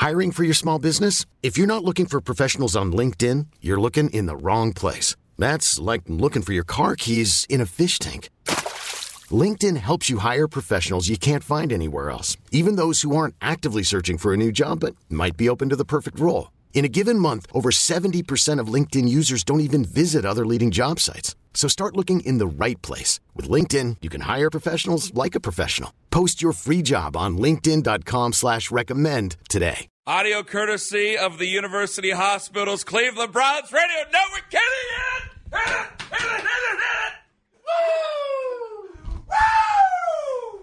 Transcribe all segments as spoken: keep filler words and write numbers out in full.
Hiring for your small business? If you're not looking for professionals on LinkedIn, you're looking in the wrong place. That's like looking for your car keys in a fish tank. LinkedIn helps you hire professionals you can't find anywhere else, even those who aren't actively searching for a new job but might be open to the perfect role. In a given month, over seventy percent of LinkedIn users don't even visit other leading job sites. So start looking in the right place. With LinkedIn, you can hire professionals like a professional. Post your free job on linkedin.com slash recommend today. Audio courtesy of the University Hospitals Cleveland Browns Radio Network. Kenny, hit it! Hit it! Hit it! Hit it! Hit it! Woo! Woo!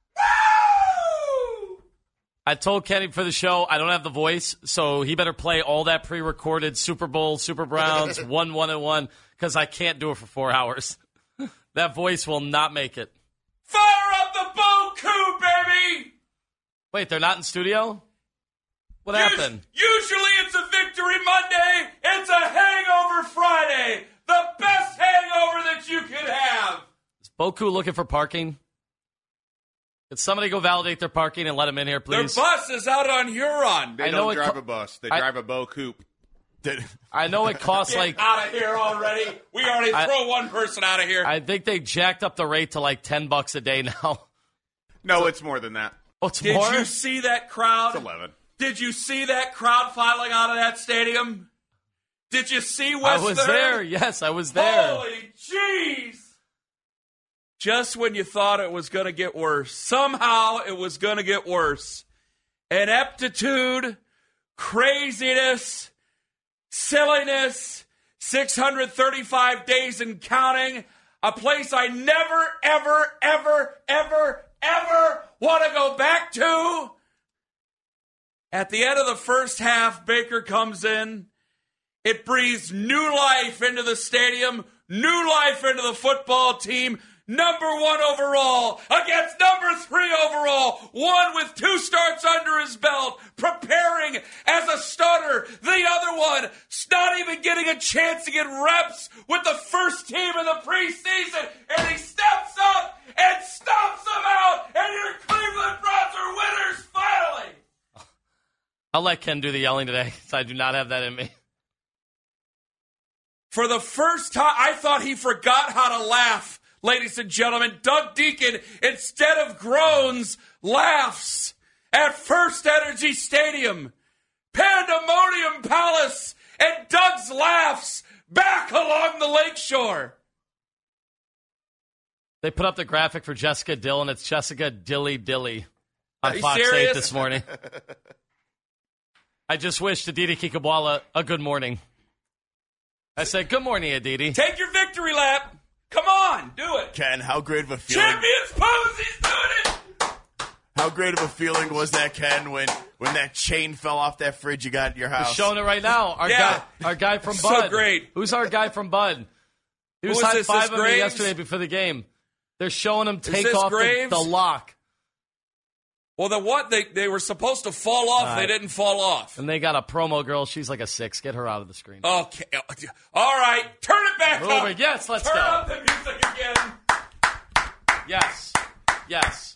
Woo! I told Kenny for the show I don't have the voice, so he better play all that pre-recorded Super Bowl, Super Browns, one, one, and one, because I can't do it for four hours. That voice will not make it. Fire up the Boku, baby! Wait, they're not in studio? What Us- happened? Usually it's a Victory Monday. It's a Hangover Friday. The best hangover that you could have. Is Boku looking for parking? Could somebody go validate their parking and let them in here, please? Their bus is out on Huron. They I know don't it drive co- a bus. They I- drive a Bo Coupe. I know it costs Get like... out of here already. We already I- throw one person out of here. I think they jacked up the rate to like ten bucks a day now. No, it's more than that. Oh, it's Did more? you see that crowd? It's eleven. Did you see that crowd filing out of that stadium? Did you see I West was Third? there. Yes, I was there. Holy jeez. Just when you thought it was going to get worse, somehow it was going to get worse. Ineptitude, craziness, silliness, six hundred thirty-five days and counting, a place I never, ever, ever, ever, ever want to go back to. At the end of the first half, Baker comes in. It breathes new life into the stadium, new life into the football team. Number one overall against number three overall. One with two starts under his belt, preparing as a starter. The other one not even getting a chance to get reps with the first team in the preseason. And he steps up and stomps them out. And your Cleveland Browns are winners finally. I'll let Ken do the yelling today, so I do not have that in me. For the first time, I thought he forgot how to laugh, ladies and gentlemen. Doug Deacon, instead of groans, laughs at First Energy Stadium. Pandemonium Palace, and Doug's laughs back along the lakeshore. They put up the graphic for Jessica Dill, and it's Jessica Dilly Dilly on Are you Fox serious? eight this morning. I just wished Aditi Kikabwala a good morning. I said, good morning, Aditi. Take your victory lap. Come on, do it. Ken, how great of a feeling? Champions pose, he's doing it. How great of a feeling was that, Ken, when when that chain fell off that fridge you got in your We're house? showing it right now. Our Yeah. guy, our guy from So Bud. great. Who's our guy from Bud? He was Who is high this, this fiving me Graves? yesterday before the game. They're showing him take this off the, Graves? the lock, Well, the what? They they were supposed to fall off. All They right. didn't fall off. and they got a promo girl. She's like a six. Get her out of the screen. Okay. All right. Turn it back Move up. it. Yes, let's Turn go. up the music again. Yes, yes.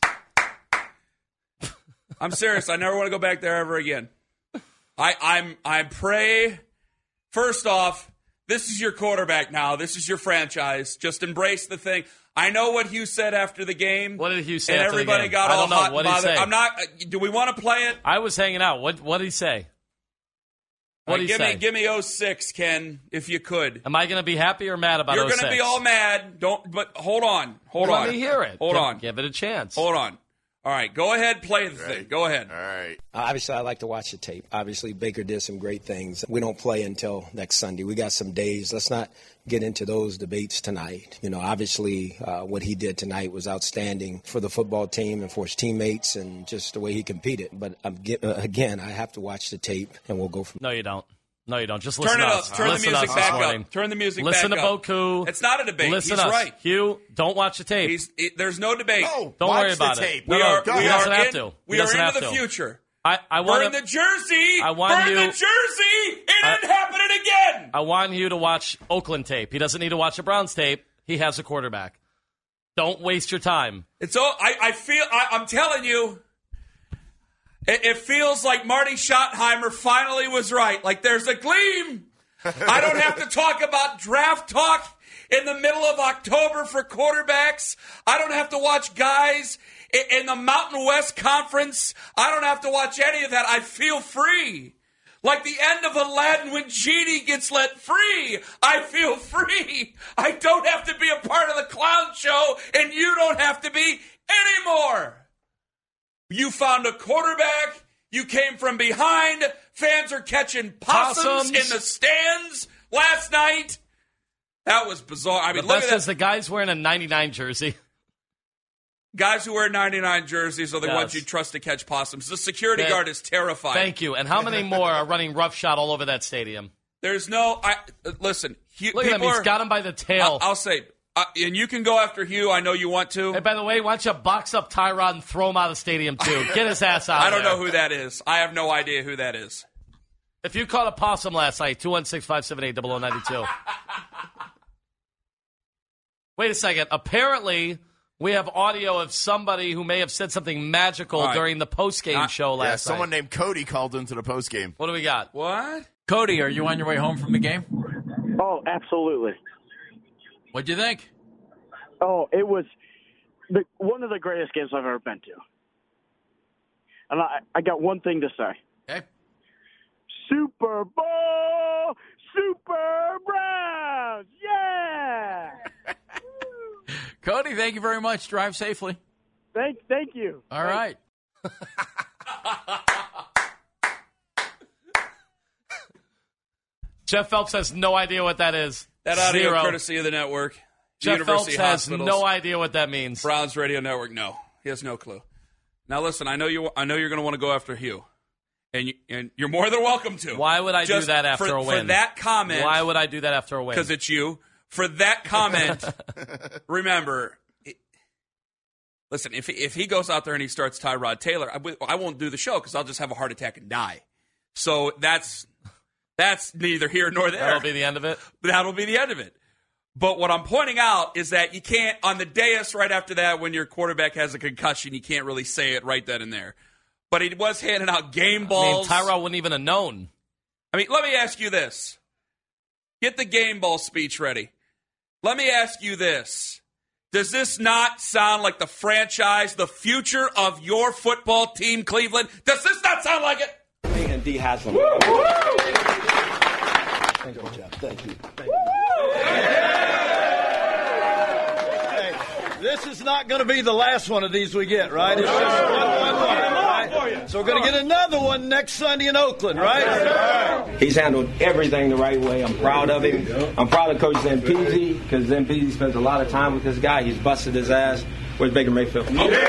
I'm serious. I never want to go back there ever again. I, I'm I pray. First off, this is your quarterback now. This is your franchise. Just embrace the thing. I know what Hugh said after the game. What did Hugh say And after the everybody game? got I all don't know. hot and What did he bothered. say? I'm not. Do we want to play it? I was hanging out. What What did he say? What Uh, did he give say? me give me oh six, Ken, if you could. Am I going to be happy or mad about You're oh going to six? be all mad. Don't. But hold on. Hold Let on. me hear it. Hold give, on. Give it a chance. Hold on. All right. Go ahead. Play the thing. Go ahead. All right. Uh, Obviously, I like to watch the tape. Obviously, Baker did some great things. We don't play until next Sunday. We got some days. Let's not get into those debates tonight. You know, obviously, uh, what he did tonight was outstanding for the football team and for his teammates and just the way he competed. But um, get, uh, again, I have to watch the tape, and we'll go from No, you don't. No, you don't. Just listen Turn it to up. us. Turn the Listen to music us this back morning. up. Turn the music Listen back to up. Boku. It's not a debate. Listen He's to us. right. Hugh, don't watch the tape. He's, it, there's no debate. No, Don't watch worry about the it. tape. No, we no, are, Go we ahead. doesn't are, have in, to. we He are doesn't into have the to. future. I, I Burn want the jersey. I want Burn you- the jersey. It I- ain't happening again. I want you to watch Oakland tape. He doesn't need to watch a Browns tape. He has a quarterback. Don't waste your time. It's all. I, I feel. I, I'm telling you. It, it feels like Marty Schottenheimer finally was right. Like there's a gleam. I don't have to talk about draft talk in the middle of October for quarterbacks. I don't have to watch guys in, in the Mountain West Conference. I don't have to watch any of that. I feel free. Like the end of Aladdin when Genie gets let free. I feel free. I don't have to be a part of the clown show, and you don't have to be anymore. You found a quarterback. You came from behind. Fans are catching possums, Possums. in the stands last night. That was bizarre. I mean, The look best at is that. the guy's wearing a ninety-nine jersey. Guys who wear ninety-nine jerseys are the Yes. ones you trust to catch possums. The security Thank- guard is terrified. Thank you. And how many more are running roughshod all over that stadium? There's no. I uh, listen. Hugh, Look at him. people He's are- got him by the tail. I'll, I'll say, uh, and you can go after Hugh. I know you want to. Hey, by the way, why don't you box up Tyrod and throw him out of the stadium, too? Get his ass out I of don't there. know who that is. I have no idea who that is. If you caught a possum last night, two one six, five seven eight, zero zero nine two. Wait a second. Apparently, we have audio of somebody who may have said something magical All right. during the postgame Uh, show last Yeah, night. someone named Cody called into the post game. What do we got? What? Cody, are you on your way home from the game? Oh, absolutely. What'd you think? Oh, it was the, one of the greatest games I've ever been to. And I, I got one thing to say. Okay. Super Bowl! Super Browns! Yeah! Cody, thank you very much. Drive safely. Thank, thank you. All right. Jeff Phelps has no idea what that is. That audio Zero. courtesy of the network. Jeff University Phelps has Hospitals, no idea what that means. Browns Radio Network. No, he has no clue. Now listen, I know you. I know you're going to want to go after Hugh, and you, and you're more than welcome to. Why would I Just do that after for, a win? For that comment. Why would I do that after a win? Because it's you. For that comment, remember. It, listen, if if he goes out there and he starts Tyrod Taylor, I, w- I won't do the show because I'll just have a heart attack and die. So that's that's neither here nor there. That'll be the end of it. That'll be the end of it. But what I'm pointing out is that you can't, on the dais right after that, when your quarterback has a concussion, you can't really say it right then and there. But he was handing out game balls. I mean, Tyrod wouldn't even have known. I mean, let me ask you this. Get the game ball speech ready. Let me ask you this. Does this not sound like the franchise, the future of your football team, Cleveland? Does this not sound like it? And D Haslam. Thank you, Jeff. Thank you. Thank you. This is not going to be the last one of these we get, right? It's just one, one, one, right? So we're going to get another one next Sunday in Oakland, right? He's handled everything the right way. I'm proud of him. I'm proud of Coach Zampezi because Zampezi spends a lot of time with this guy. He's busted his ass. Where's Baker Mayfield?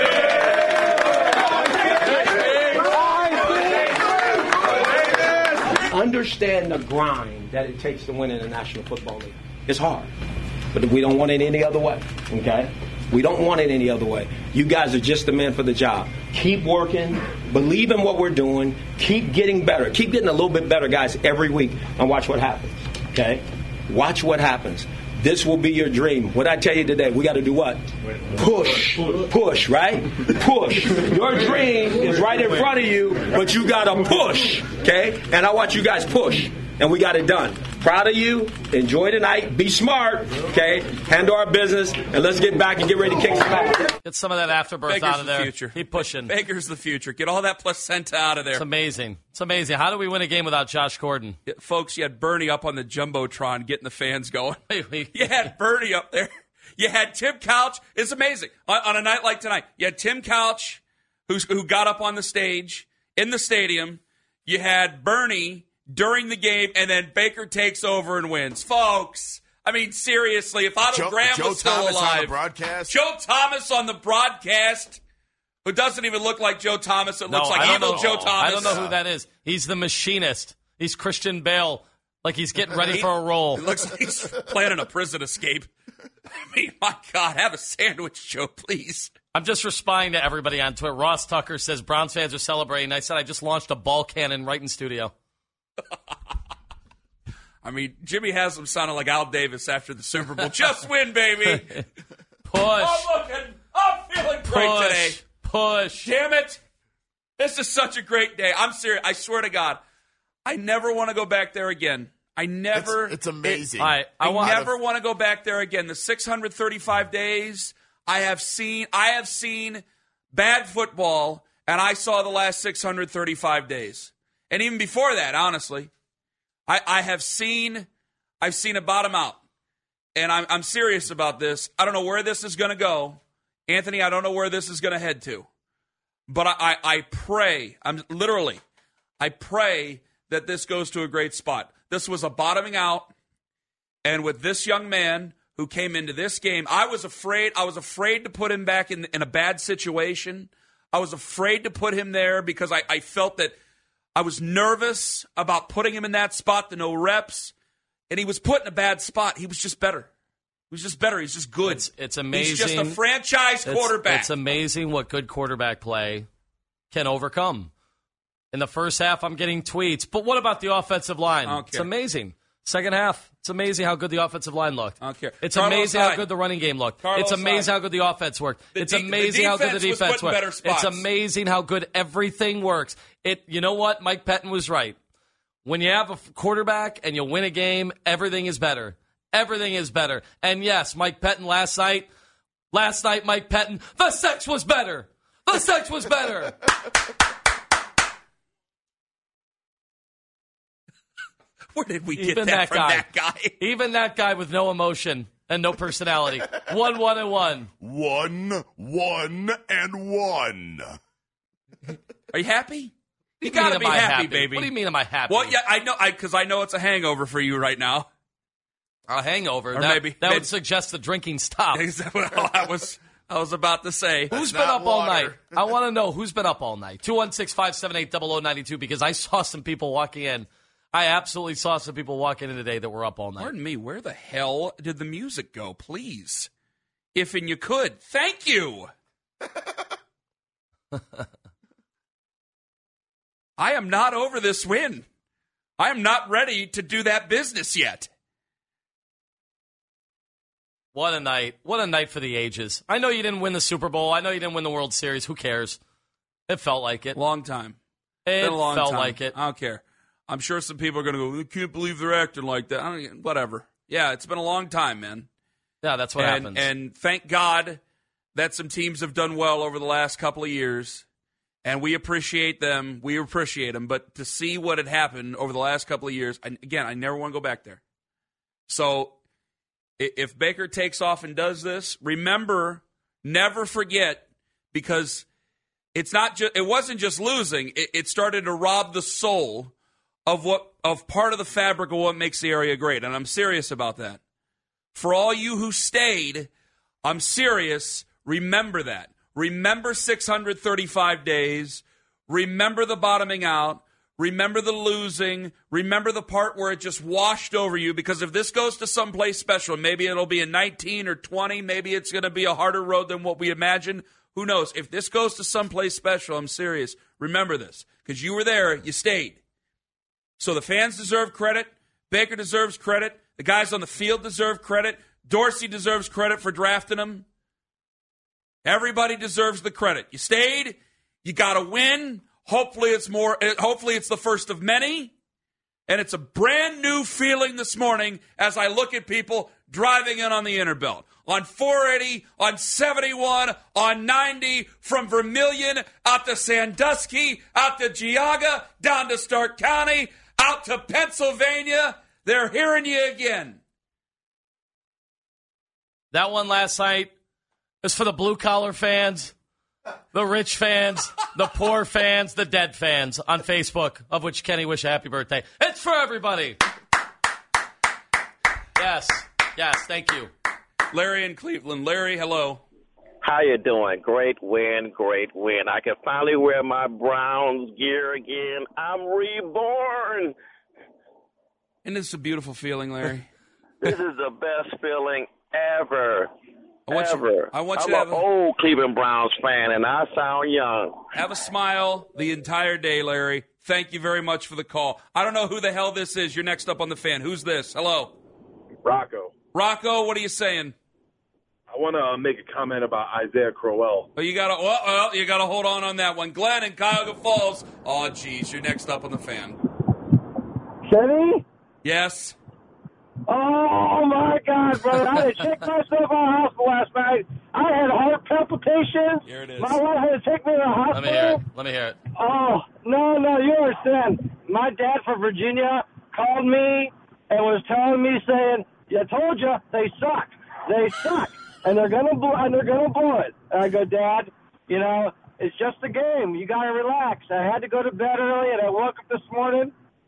Understand the grind that it takes to win in the National Football League. It's hard, but we don't want it any other way, okay? We don't want it any other way. You guys are just the men for the job. Keep working. Believe in what we're doing. Keep getting better. Keep getting a little bit better, guys, every week, and watch what happens, okay? Watch what happens. This will be your dream. What I tell you today, we got to do what? Push. Push, right? Push. Your dream is right in front of you, but you got to push, okay? And I watch you guys push, and we got it done. Proud of you. Enjoy tonight. Be smart, okay? Handle our business, and let's get back and get ready to kick some ass. Get some of that afterbirth Baker's out of the there. future. Keep pushing. Baker's the future. Get all that placenta out of there. It's amazing. It's amazing. How do we win a game without Josh Gordon? Yeah, folks, you had Bernie up on the Jumbotron getting the fans going. Wait, wait. You had Bernie up there. You had Tim Couch. It's amazing. On, on a night like tonight, you had Tim Couch, who's, who got up on the stage in the stadium. You had Bernie during the game, and then Baker takes over and wins. Folks, I mean, seriously, if Otto Joe, Graham Joe was still Thomas alive. on the broadcast. Joe Thomas on the broadcast, who doesn't even look like Joe Thomas. It looks No, like I don't evil know. Joe Thomas. I don't know who that is. He's the machinist. He's Christian Bale. Like he's getting ready for a role. It looks like he's planning a prison escape. I mean, my God, have a sandwich, Joe, please. I'm just responding to everybody on Twitter. Ross Tucker says Browns fans are celebrating. I said I just launched a ball cannon right in studio. I mean, Jimmy Haslam sounded like Al Davis after the Super Bowl. Just win, baby. Push. I'm looking. I'm feeling great Push. today. Push. Damn it. This is such a great day. I'm serious. I swear to God, I never want to go back there again. I never. It's, it's amazing. It, I, I, I never of, want to go back there again. The six hundred thirty-five days I have seen. I have seen bad football, and I saw the last six hundred thirty-five days, and even before that, honestly, I, I have seen. I've seen it bottom out, and I'm, I'm serious about this. I don't know where this is going to go, Anthony. I don't know where this is going to head to, but I, I, I pray. I'm literally. I pray that this goes to a great spot. This was a bottoming out, and with this young man who came into this game, I was afraid. I was afraid to put him back in, in a bad situation. I was afraid to put him there because I, I felt that I was nervous about putting him in that spot, the no reps, and he was put in a bad spot. He was just better. He was just better. He's just good. It's, it's amazing. He's just a franchise quarterback. It's, it's amazing what good quarterback play can overcome. In the first half, I'm getting tweets. But what about the offensive line? It's amazing. Second half, it's amazing how good the offensive line looked. I don't care. It's Carlos amazing Hyde. how good the running game looked. Carlos it's amazing Hyde. how good the offense worked. The it's de- amazing the how good the defense was defense put in better worked. spots. It's amazing how good everything works. It. You know what? Mike Pettin was right. When you have a quarterback and you win a game, everything is better. Everything is better. And yes, Mike Pettin last night, last night, Mike Pettin, the sex was better. The sex was better. Where did we Even get that, that from guy. that guy? Even that guy with no emotion and no personality. One, one, and one. One, one, and one. Are you happy? You What do you gotta mean, be am I happy, baby. What do you mean, am I happy? Well, yeah, I know, because I, I know it's a hangover for you right now. A hangover. Or that maybe- that maybe- would suggest the drinking stop. Exactly what I was, I was about to say. Who's That's been not up all water. night? I want to know who's been up all night. two one six, five seven eight, zero zero nine two because I saw some people walking in. I absolutely saw some people walking in today that were up all night. Pardon me, where the hell did the music go? Please. If and you could. Thank you. I am not over this win. I am not ready to do that business yet. What a night. What a night for the ages. I know you didn't win the Super Bowl. I know you didn't win the World Series. Who cares? It felt like it. Long time. It Been a long felt time. like it. I don't care. I'm sure some people are going to go, I can't believe they're acting like that. I don't, whatever. Yeah, it's been a long time, man. Yeah, that's what and, happens. And thank God that some teams have done well over the last couple of years, and we appreciate them. We appreciate them. But to see what had happened over the last couple of years, and again, I never want to go back there. So if Baker takes off and does this, remember, never forget, because it's not just it wasn't just losing; it, it started to rob the soul of what of part of the fabric of what makes the area great. And I'm serious about that. For all you who stayed, I'm serious. Remember that. Remember six hundred thirty-five days. Remember the bottoming out. Remember the losing. Remember the part where it just washed over you, because if this goes to someplace special, maybe it'll be a nineteen or twenty. Maybe it's going to be a harder road than what we imagined. Who knows? If this goes to someplace special, I'm serious. Remember this, because you were there. You stayed. So the fans deserve credit. Baker deserves credit. The guys on the field deserve credit. Dorsey deserves credit for drafting him. Everybody deserves the credit. You stayed. You got to win. Hopefully it's more. Hopefully it's the first of many. And it's a brand new feeling this morning as I look at people driving in on the Interbelt. On four eighty, on seventy-one, on ninety, from Vermilion out to Sandusky, out to Geauga, down to Stark County, out to Pennsylvania. They're hearing you again. That one last night is for the blue-collar fans, the rich fans, the poor fans, the dead fans on Facebook, of which Kenny wish a happy birthday. It's for everybody. Yes, yes, thank you. Larry in Cleveland. Larry, hello. How you doing? Great win, great win. I can finally wear my Browns gear again. I'm reborn. Isn't this a beautiful feeling, Larry? This is the best feeling ever. I want ever. You, I want you I'm to have an a, old Cleveland Browns fan, and I sound young. have a smile the entire day, Larry. Thank you very much for the call. I don't know who the hell this is. You're next up on the fan. Who's this? Hello. Rocco. Rocco, what are you saying? I want to make a comment about Isaiah Crowell. Well, you got to well, well, you got to hold on on that one. Glenn in Cuyahoga Falls. Oh, geez, you're next up on the fan. Kenny? Yes. Oh, my God, brother. I had to check myself out of the hospital last night. I had heart palpitations. Here it is. My wife had to take me to the hospital. Let me hear it. Let me hear it. Oh, no, no, you understand. My dad from Virginia called me and was telling me, saying, I told you, they suck. They suck. And they're gonna blow, and they're gonna blow it. And I go, Dad, you know, it's just a game. You gotta relax. I had to go to bed early, and I woke up this morning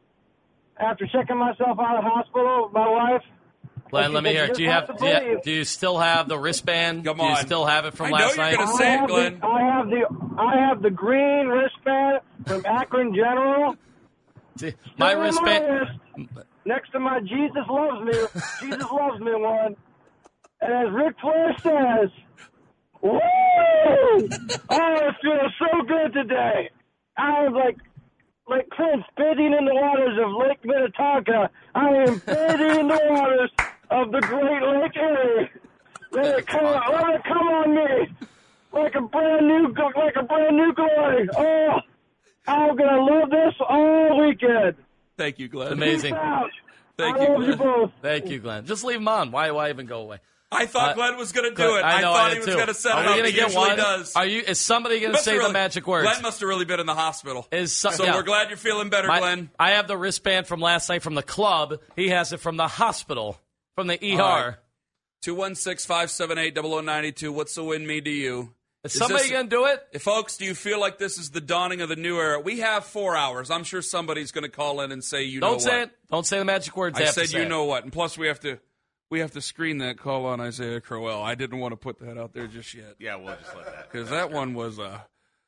after checking myself out of the hospital. My wife. Glenn, let me hear it. Do you have? Do you, do you still have the wristband? Come Do you on. still have it from I know last you're night? gonna say it, Glenn. The, I have the I have the green wristband from Akron General. See, my Still in wristband. wrist, next to my Jesus loves me. Jesus loves me one. And as Ric Flair says, woo! Oh, it feels so good today. I am like, like Prince bathing in the waters of Lake Minnetonka. I am bathing in the waters of the Great Lake Erie. Let it come, let it come on me like a brand new, like a brand new glory. Oh, I'm gonna love this all weekend. Thank you, Glenn. Amazing. Peace out. Thank I you, love you Glenn. both. Thank you, Glenn. Just leave him on. Why? Why even go away? I thought Uh, Glenn was going to do Good. it. I I, know, thought I he was did going too. to set Are it we up. gonna He get usually one? does. Are you? Is somebody going to Must say have the really- magic words? Glenn must have really been in the hospital. Is so, so yeah. we're glad you're feeling better, My- Glenn. I have the wristband from last night from the club. He has it from the hospital, from the E R. All right. two one six, five seven eight, zero zero nine two. What's the win mean to you? Is somebody going to do it? If, folks, do you feel like this is the dawning of the new era? We have four hours. I'm sure somebody's going to call in and say, you know Don't what. say it. Don't say the magic words. I They have to said, say you it. know what. And plus, we have to we have to screen that call on Isaiah Crowell. I didn't want to put that out there just yet. Yeah, we'll just let that. Because that one was, uh,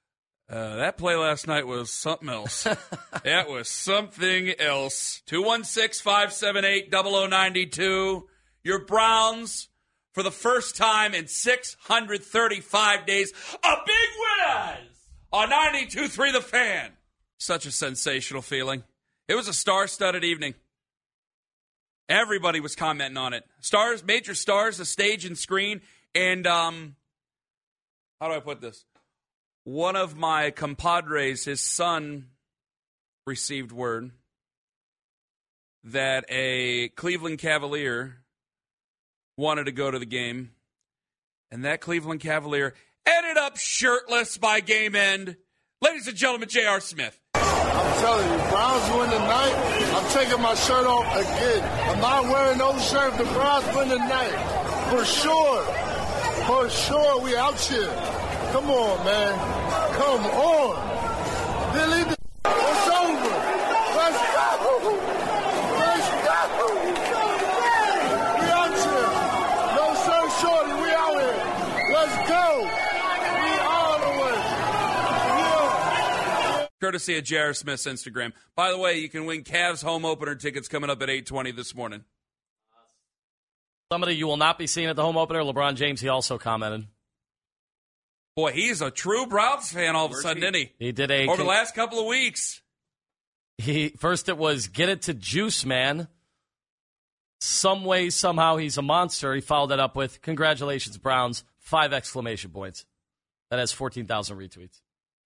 uh, that play last night was something else. That was something else. two one six, five seven eight, zero zero nine two. Your Browns, for the first time in six hundred thirty-five days, a big winners on ninety-two three The Fan. Such a sensational feeling. It was a star-studded evening. Everybody was commenting on it. Stars, major stars, the stage and screen. And, um, how do I put this? One of my compadres, his son, received word that a Cleveland Cavalier wanted to go to the game. And that Cleveland Cavalier ended up shirtless by game end. Ladies and gentlemen, J R. Smith. I'm telling you, Browns win tonight. I'm taking my shirt off again. I'm not wearing no shirt. The Browns win tonight. For sure. For sure, we out here. Come on, man. Come on. Billy, it's over. Let's go. Let's go. We out here. No shirt shorty. We out here. Let's go. We all the way. Yeah. Courtesy of J R. Smith's Instagram. By the way, you can win Cavs home opener tickets coming up at eight twenty this morning. Somebody you will not be seeing at the home opener, LeBron James, he also commented. Boy, he's a true Browns fan all of a Where's sudden, he? isn't he? He did a... Over the last couple of weeks. He First it was, get it to Juice, man. Some way, somehow, he's a monster. He followed that up with, congratulations, Browns, five exclamation points. That has fourteen thousand retweets.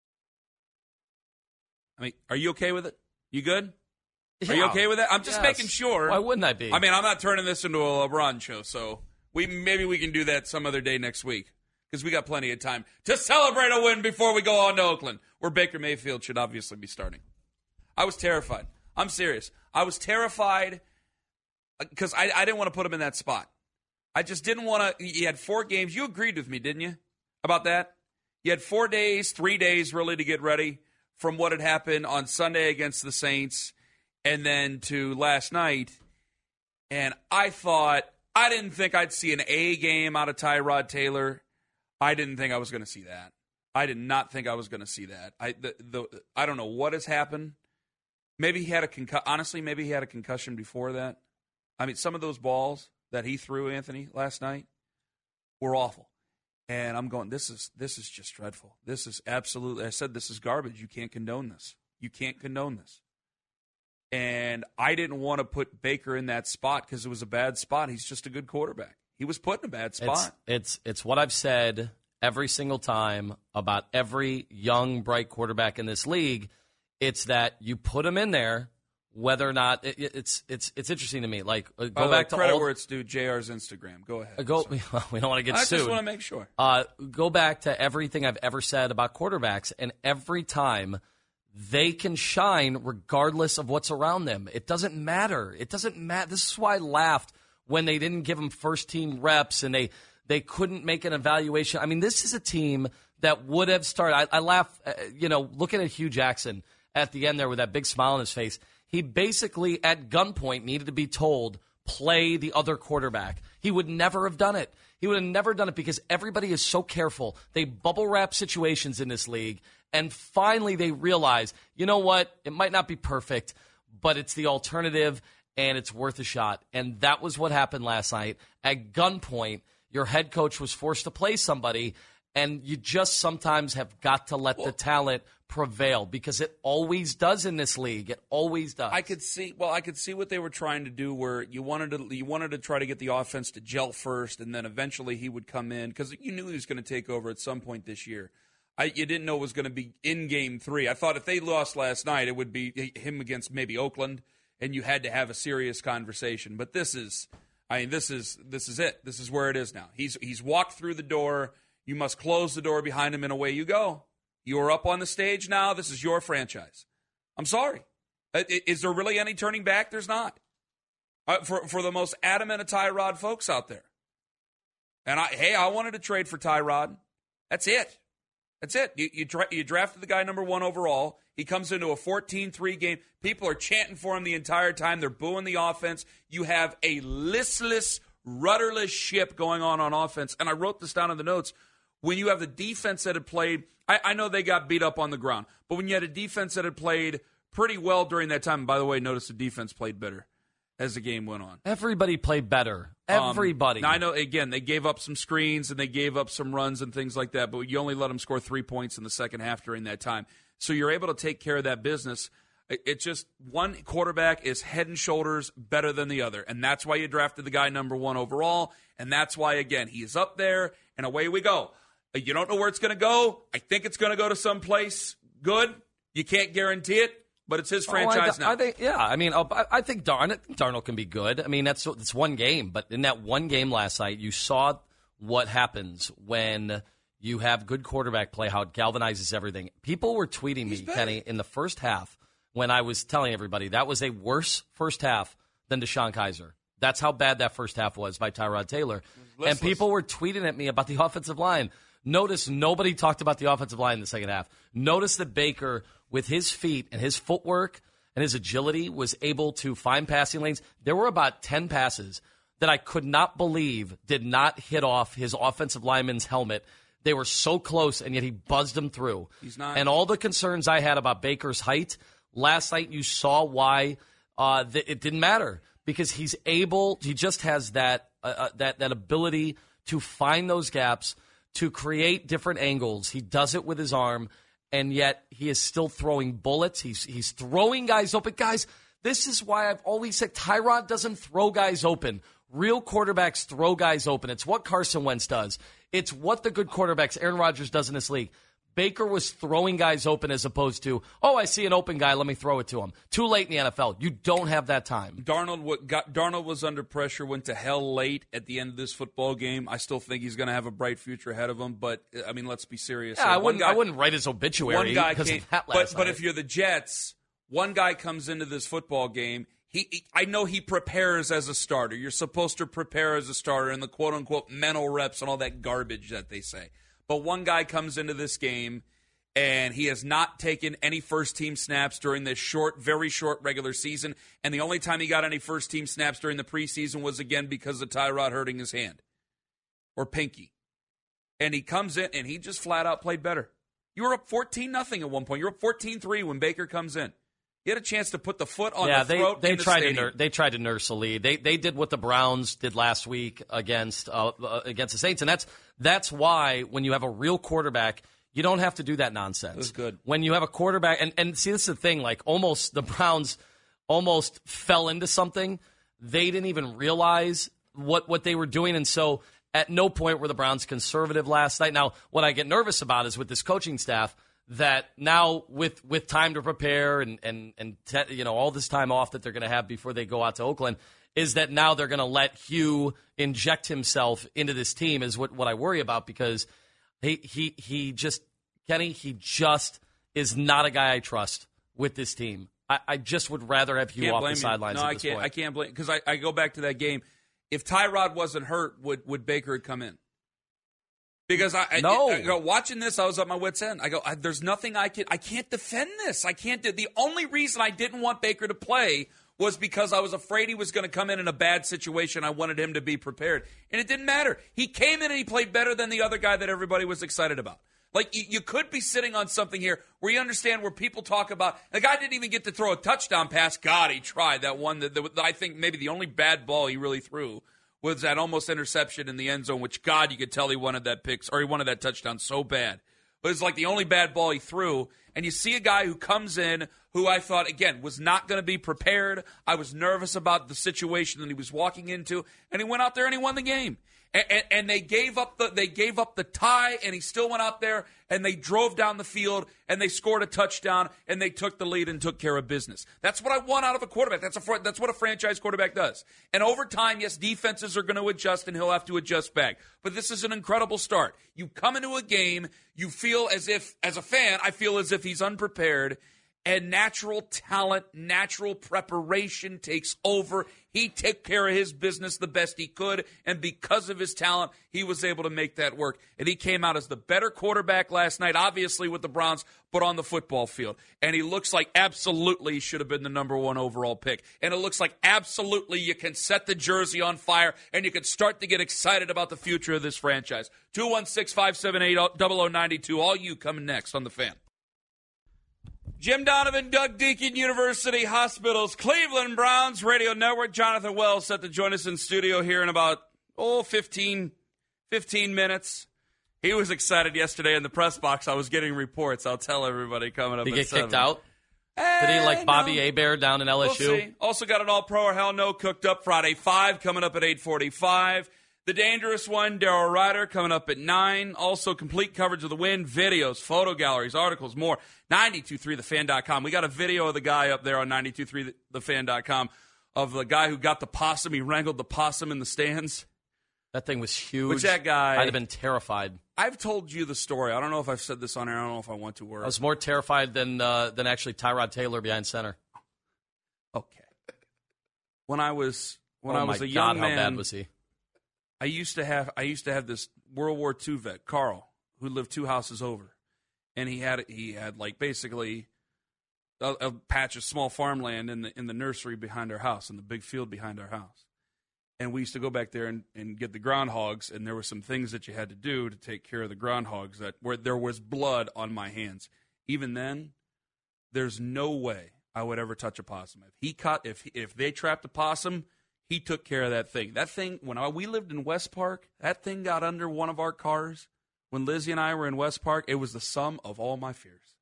I mean, are you okay with it? You good? Yeah. Are you okay with that? I'm just Yes. making sure. Why wouldn't I be? I mean, I'm not turning this into a LeBron show, so we maybe we can do that some other day next week because we got plenty of time to celebrate a win before we go on to Oakland, where Baker Mayfield should obviously be starting. I was terrified. I'm serious. I was terrified because I, I didn't want to put him in that spot. I just didn't want to. He had four games. You agreed with me, didn't you, about that? You had four days, three days really to get ready from what had happened on Sunday against the Saints and then to last night. And I thought, I didn't think I'd see an A game out of Tyrod Taylor. I didn't think I was going to see that. I did not think I was going to see that. I the, the I don't know what has happened. Maybe he had a concussion. Honestly, maybe he had a concussion before that. I mean, some of those balls that he threw, Anthony, last night were awful. And I'm going, this is this is just dreadful. This is absolutely, I said, this is garbage. You can't condone this. You can't condone this. And I didn't want to put Baker in that spot because it was a bad spot. He's just a good quarterback. he was put in a bad spot. It's, it's, it's what I've said every single time about every young, bright quarterback in this league. It's that you put him in there, whether or not it, it's it's it's interesting to me. Like uh, go back way, to credit all, where it's due. J R's Instagram. Go ahead. Uh, go. We don't want to get I sued. just want to make sure. Uh, go back to everything I've ever said about quarterbacks, and every time they can shine regardless of what's around them. It doesn't matter. It doesn't matter. This is why I laughed when they didn't give them first team reps and they they couldn't make an evaluation. I mean, this is a team that would have started. I, I laugh, uh, you know, looking at Hugh Jackson at the end there with that big smile on his face. He basically, at gunpoint, needed to be told, play the other quarterback. He would never have done it. He would have never done it because everybody is so careful. They bubble wrap situations in this league, and finally they realize, you know what, it might not be perfect, but it's the alternative, and it's worth a shot. And that was what happened last night. At gunpoint, your head coach was forced to play somebody, and you just sometimes have got to let well, the talent prevail because it always does in this league. It always does. I could see. Well, I could see what they were trying to do, where you wanted to you wanted to try to get the offense to gel first, and then eventually he would come in because you knew he was going to take over at some point this year. I, you didn't know it was going to be in game three. I thought if they lost last night, it would be him against maybe Oakland, and you had to have a serious conversation. But this is, I mean, this is this is it. This is where it is now. He's he's walked through the door. You must close the door behind him, and away you go. You are up on the stage now. This is your franchise. I'm sorry. Is there really any turning back? There's not. Uh, for for the most adamant of Tyrod folks out there. And, I hey, I wanted to trade for Tyrod. That's it. That's it. You, you, dra- you drafted the guy number one overall. He comes into a fourteen three game. People are chanting for him the entire time. They're booing the offense. You have a listless, rudderless ship going on on offense. And I wrote this down in the notes. When you have the defense that had played, I, I know they got beat up on the ground, but when you had a defense that had played pretty well during that time, and by the way, notice the defense played better as the game went on. Everybody played better. Everybody. Um, now, I know, again, they gave up some screens and they gave up some runs and things like that, but you only let them score three points in the second half during that time. So you're able to take care of that business. It's just one quarterback is head and shoulders better than the other, and that's why you drafted the guy number one overall, and that's why, again, he's up there, and away we go. You don't know where it's going to go. I think it's going to go to some place good. You can't guarantee it, but it's his franchise oh, I, now. I think, yeah, I mean, I, I think Darn, Darnold can be good. I mean, that's it's one game, but in that one game last night, you saw what happens when you have good quarterback play, how it galvanizes everything. People were tweeting me, Kenny, in the first half when I was telling everybody that was a worse first half than DeShone Kizer. That's how bad that first half was by Tyrod Taylor. And people were tweeting at me about the offensive line. Notice nobody talked about the offensive line in the second half. Notice that Baker, with his feet and his footwork and his agility, was able to find passing lanes. There were about ten passes that I could not believe did not hit off his offensive lineman's helmet. They were so close, and yet he buzzed them through. He's not. And all the concerns I had about Baker's height, last night you saw why uh, th- it didn't matter. Because he's able, he just has that uh, that that ability to find those gaps, to create different angles. He does it with his arm, and yet he is still throwing bullets. He's he's throwing guys open. Guys, this is why I've always said Tyrod doesn't throw guys open. Real quarterbacks throw guys open. It's what Carson Wentz does. It's what the good quarterbacks, Aaron Rodgers, does in this league. Baker was throwing guys open as opposed to, oh, I see an open guy, let me throw it to him. Too late in the N F L. You don't have that time. Darnold what got, Darnold was under pressure, went to hell late at the end of this football game. I still think he's going to have a bright future ahead of him, but, I mean, let's be serious. Yeah, I wouldn't, guy, I wouldn't write his obituary one guy because came, of that last but, night. But if you're the Jets, one guy comes into this football game. He, he, I know he prepares as a starter. You're supposed to prepare as a starter in the quote-unquote mental reps and all that garbage that they say. But one guy comes into this game, and he has not taken any first-team snaps during this short, very short regular season. And the only time he got any first-team snaps during the preseason was, again, because of Tyrod hurting his hand or pinky. And he comes in, and he just flat-out played better. You were up fourteen nothing at one point. You were up fourteen three when Baker comes in. He had a chance to put the foot on yeah, the throat they, they in the tried stadium. to nur- they tried to nurse a lead. They they did what the Browns did last week against uh, against the Saints, and that's that's why when you have a real quarterback, you don't have to do that nonsense. It was good. When you have a quarterback, and, and see, this is the thing, like almost the Browns almost fell into something. They didn't even realize what what they were doing, and so at no point were the Browns conservative last night. Now, what I get nervous about is with this coaching staff that now with with time to prepare and and and te- you know all this time off that they're going to have before they go out to Oakland, is that now they're going to let Hugh inject himself into this team is what, what I worry about, because he he he just Kenny he just is not a guy I trust with this team. I, I just would rather have Hugh off the sidelines. No, at I this can't. point. I can't blame because I, I go back to that game. If Tyrod wasn't hurt, would would Baker have come in? Because I, no. I, I go watching this, I was at my wit's end. I go, I, there's nothing I can. I can't defend this. I can't. do The only reason I didn't want Baker to play was because I was afraid he was going to come in in a bad situation. I wanted him to be prepared, and it didn't matter. He came in and he played better than the other guy that everybody was excited about. Like, you, you could be sitting on something here where you understand where people talk about, the guy didn't even get to throw a touchdown pass. God, he tried that one. That, that I think maybe the only bad ball he really threw was that almost interception in the end zone, which, God, you could tell he wanted that pick, or he wanted that touchdown so bad. But it's like the only bad ball he threw. And you see a guy who comes in who I thought, again, was not going to be prepared. I was nervous about the situation that he was walking into, and he went out there and he won the game. And, and, and they gave up the they gave up the tie, and he still went out there, and they drove down the field, and they scored a touchdown, and they took the lead and took care of business. That's what I want out of a quarterback. That's a that's what a franchise quarterback does. And over time, yes, defenses are going to adjust, and he'll have to adjust back. But this is an incredible start. You come into a game, you feel as if, as a fan, I feel as if he's unprepared. And natural talent, natural preparation takes over. He took care of his business the best he could, and because of his talent, he was able to make that work. And he came out as the better quarterback last night, obviously with the Browns, but on the football field. And he looks like absolutely he should have been the number one overall pick. And it looks like absolutely you can set the jersey on fire, and you can start to get excited about the future of this franchise. two one six, five seven eight, zero zero nine two, all you coming next on The Fan. Jim Donovan, Doug Deakin, University Hospitals, Cleveland Browns Radio Network. Jonathan Wells set to join us in studio here in about, oh, fifteen, fifteen minutes. He was excited yesterday in the press box. I was getting reports. I'll tell everybody coming up Did at he get seven. kicked out? Eh, Did he like Bobby no. Hebert down in L S U? We'll see. Also got an all-pro or hell no cooked up Friday five coming up at eight forty-five. The Dangerous One, Darryl Ryder, coming up at nine. Also, complete coverage of the win, videos, photo galleries, articles, more. ninety-two three the fan dot com. We got a video of the guy up there on ninety-two three the fan dot com of the guy who got the possum. He wrangled the possum in the stands. That thing was huge. Which that guy... I'd have been terrified. I've told you the story. I don't know if I've said this on air. I don't know if I want to. Word. I was more terrified than uh, than actually Tyrod Taylor behind center. Okay. When I was when oh I was my a young God, man... how bad was he? I used to have I used to have this World War Two vet, Carl, who lived two houses over, and he had he had like basically a, a patch of small farmland in the in the nursery behind our house, in the big field behind our house, and we used to go back there and, and get the groundhogs, and there were some things that you had to do to take care of the groundhogs that where there was blood on my hands. Even then, there's no way I would ever touch a possum. If he caught if if they trapped a possum. He took care of that thing. That thing, when I, we lived in West Park, that thing got under one of our cars. When Lizzie and I were in West Park, it was the sum of all my fears.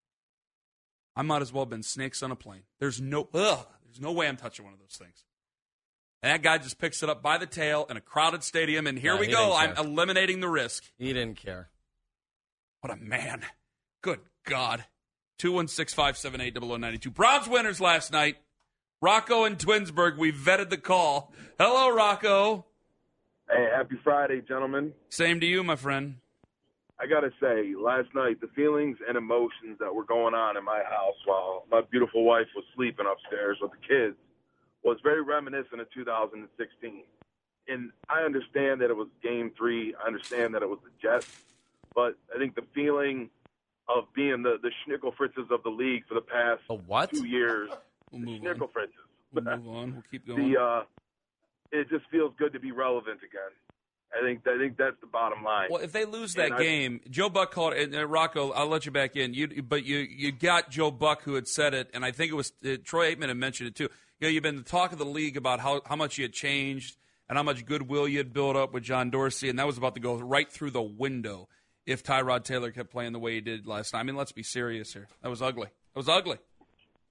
I might as well have been snakes on a plane. There's no, ugh, there's no way I'm touching one of those things. And that guy just picks it up by the tail in a crowded stadium, and here Yeah, we he go. didn't I'm care. eliminating the risk. He didn't care. What a man. Good God. two one six, five seven eight, zero zero nine two. Browns winners last night. Rocco in Twinsburg, we vetted the call. Hello, Rocco. Hey, happy Friday, gentlemen. Same to you, my friend. I got to say, last night, the feelings and emotions that were going on in my house while my beautiful wife was sleeping upstairs with the kids was very reminiscent of two thousand sixteen. And I understand that it was game three. I understand that it was the Jets. But I think the feeling of being the, the Schnickel Fritzes of the league for the past the what? two years. We'll move Schnickel on. Fritzes. We'll move on. We'll keep going. The, uh, it just feels good to be relevant again. I think I think that's the bottom line. Well, if they lose that And I- game, Joe Buck called it, and uh, Rocco, I'll let you back in. You, but you you got Joe Buck who had said it, and I think it was uh, Troy Aikman had mentioned it too. You know, you've been the talk of the league about how, how much you had changed and how much goodwill you had built up with John Dorsey, and that was about to go right through the window if Tyrod Taylor kept playing the way he did last night. I mean, let's be serious here. That was ugly. That was ugly.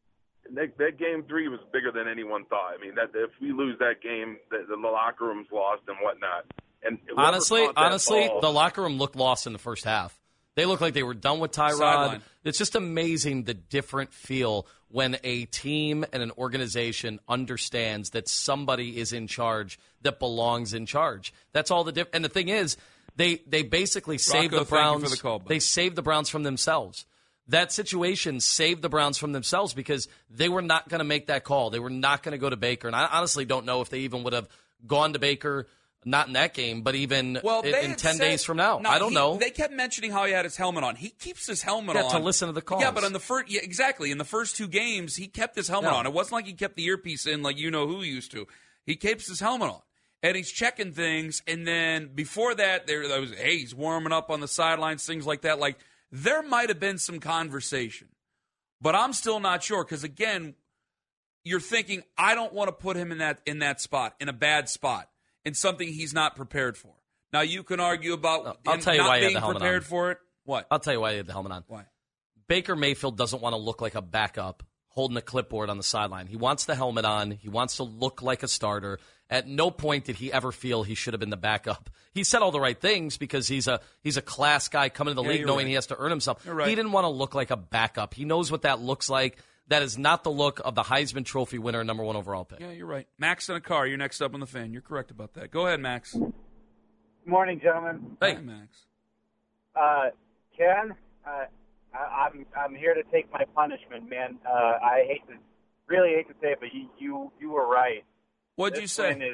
that, that game three was bigger than anyone thought. I mean, that if we lose that game, the, the locker room's lost and whatnot. And honestly, honestly, ball, the locker room looked lost in the first half. They looked like they were done with Tyrod. Sideline. It's just amazing the different feel when a team and an organization understands that somebody is in charge that belongs in charge. That's all the diff- And the thing is, they they basically saved Rocco, the Browns. thank you for the call, buddy. They saved the Browns from themselves. That situation saved the Browns from themselves because they were not going to make that call. They were not going to go to Baker. And I honestly don't know if they even would have gone to Baker. Not in that game, but even well, in, they in had ten said, days from now. No, I don't he, know. They kept mentioning how he had his helmet on. He keeps his helmet yeah, on. to listen to the calls. Yeah, but on the first, yeah, exactly. In the first two games, he kept his helmet Yeah. on. It wasn't like he kept the earpiece in like you know who used to. He keeps his helmet on. And he's checking things. And then before that, there, there was, hey, he's warming up on the sidelines, things like that. Like, there might have been some conversation. But I'm still not sure because, again, you're thinking, I don't want to put him in that in that spot, in a bad spot. In something he's not prepared for. Now, you can argue about no, I'll him tell you not why he had being the helmet prepared on. for it. What? I'll tell you why he had the helmet on. Why? Baker Mayfield doesn't want to look like a backup holding a clipboard on the sideline. He wants the helmet on. He wants to look like a starter. At no point did he ever feel he should have been the backup. He said all the right things because he's a he's a class guy coming to the Yeah, league you're knowing right. he has to earn himself. You're right. He didn't want to look like a backup. He knows what that looks like. That is not the look of the Heisman Trophy winner, number one overall pick. Yeah, you're right. Max in a car. You're next up on the fan. You're correct about that. Go ahead, Max. Good morning, gentlemen. Hey, Hi, Max. Uh, Ken, uh, I, I'm I'm here to take my punishment, man. Uh, I hate to, really hate to say it, but you you, you were right. What'd This you say? win Is,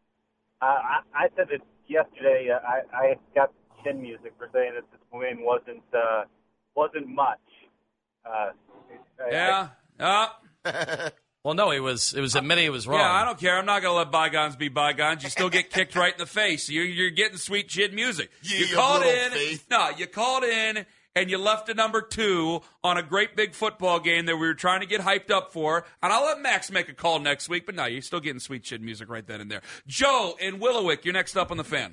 uh, I, I said that yesterday. Uh, I I got chin music for saying that this win wasn't uh, wasn't much. Uh, I- Yeah. Uh, well, no, it was it was admitting it was wrong. yeah, I don't care. I'm not going to let bygones be bygones. You still get kicked right in the face. You're, you're getting sweet chin music. Yeah, you you called little in. faith. No, you called in and you left a number two on a great big football game that we were trying to get hyped up for. And I'll let Max make a call next week. But no, you're still getting sweet chin music right then and there. Joe in Willowick, you're next up on the fan.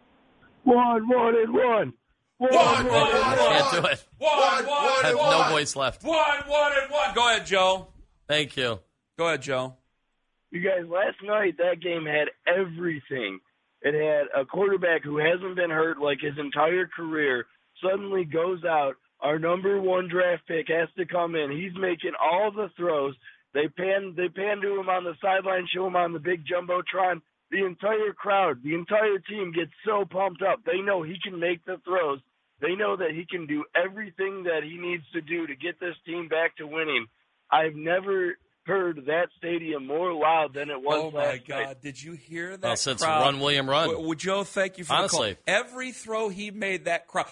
One, one, and one. One, One, one, one, and one. Can't do it. One, one, I have one. no voice left. One, one, and one. Go ahead, Joe. Thank you. Go ahead, Joe. You guys, last night that game had everything. It had a quarterback who hasn't been hurt like his entire career suddenly goes out. Our number one draft pick has to come in. He's making all the throws. They pan they pan to him on the sideline, show him on the big jumbotron. The entire crowd, the entire team gets so pumped up. They know he can make the throws. They know that he can do everything that he needs to do to get this team back to winning. I've never heard that stadium more loud than it was Oh, my last God. night. Did you hear that Well, since crowd? Run, William, run. W- Would Joe, thank you for Honestly. the call. Every throw he made, that crowd.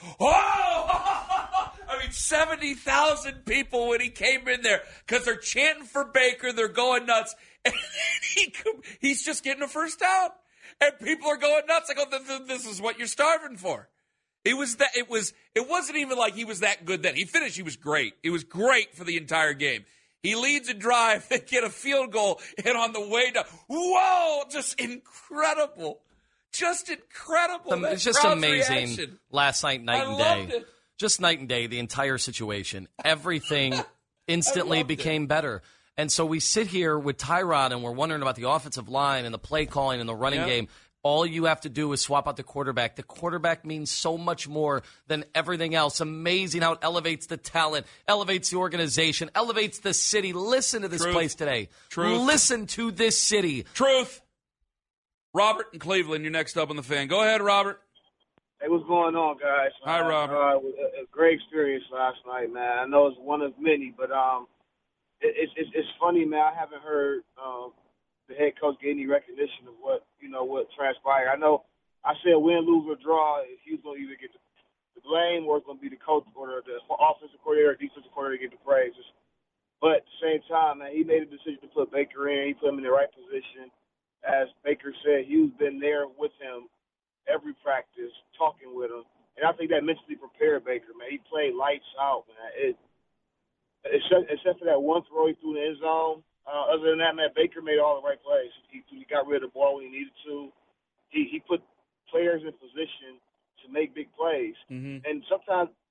Oh! I mean, seventy thousand people when he came in there because they're chanting for Baker. They're going nuts. And he, he's just getting a first down. And people are going nuts. I go, th- th- this is what you're starving for. It was that. It was. It wasn't even like he was that good then. He finished. He was great. It was great for the entire game. He leads a drive. They get a field goal, and on the way down, whoa! Just incredible. Just incredible. Um, That It's just crowd's amazing. reaction. Last night, night I and loved day. it. Just night and day, the entire situation. Everything instantly loved it. became better. And so we sit here with Tyrod, and we're wondering about the offensive line and the play calling and the running Yeah. game. All you have to do is swap out the quarterback. The quarterback means so much more than everything else. Amazing how it elevates the talent, elevates the organization, elevates the city. Listen to this Truth. place today. Truth. Listen to this city. Truth. Robert in Cleveland, you're next up on the fan. Go ahead, Robert. Hey, what's going on, guys? Hi, Rob. Uh, it was a, a great experience last night, man. I know it's one of many, but um, it, it's it's it's funny, man. I haven't heard um, the head coach get any recognition of what you know what transpired. I know I said win, lose, or draw. If he's going to either get the, the blame or it's going to be the coach or the offensive coordinator, or defensive coordinator get the praises. But at the same time, man, he made a decision to put Baker in. He put him in the right position. As Baker said, Hugh's been there with him every practice, talking with him. And I think that mentally prepared Baker, man. He played lights out, man. It, except, except for that one throw he threw in the end zone. Uh, other than that, man, Baker made all the right plays. He, he got rid of the ball when he needed to. He he put players in position to make big plays. Mm-hmm. And sometimes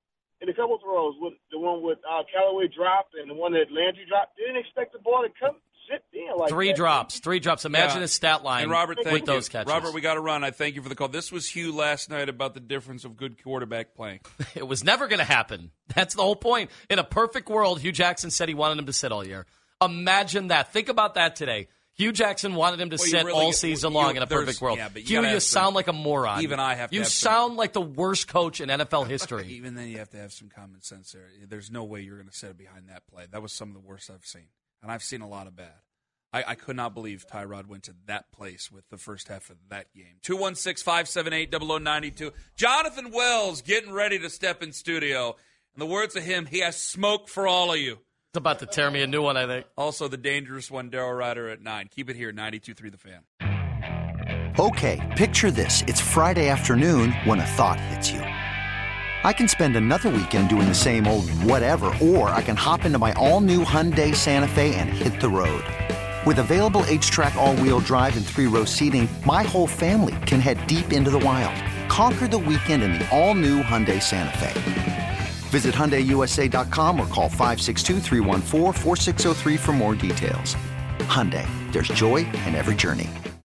in a couple throws, with the one with uh, Callaway dropped and the one that Landry dropped, didn't expect the ball to come zip in like Three that. drops, three drops. Imagine Yeah. his stat line And Robert, with thank those you. catches. Robert, we got to run. I thank you for the call. This was Hugh last night about the difference of good quarterback playing. It was never going to happen. That's the whole point. In a perfect world, Hugh Jackson said he wanted him to sit all year. Imagine that. Think about that today. Hugh Jackson wanted him to Well, you sit really all get- season you- long in a there's- perfect world. yeah, but you Hugh, gotta you have some- sound like a moron. Even I have to You have some- sound like the worst coach in N F L history. Even then, you have to have some common sense there. There's no way you're going to sit behind that play. That was some of the worst I've seen. And I've seen a lot of bad. I, I could not believe Tyrod went to that place with the first half of that game. two one six, five seven eight, zero zero nine two. Jonathan Wells getting ready to step in studio. In the words of him, he has smoke for all of you. It's about to tear me a new one, I think. Also, the dangerous one, Daryl Ryder at nine. Keep it here, ninety-two point three The Fan. Okay, picture this. It's Friday afternoon when a thought hits you. I can spend another weekend doing the same old whatever, or I can hop into my all-new Hyundai Santa Fe and hit the road. With available H-Track all-wheel drive and three-row seating, my whole family can head deep into the wild. Conquer the weekend in the all-new Hyundai Santa Fe. Visit Hyundai U S A dot com or call five six two, three one four, four six zero three for more details. Hyundai, there's joy in every journey.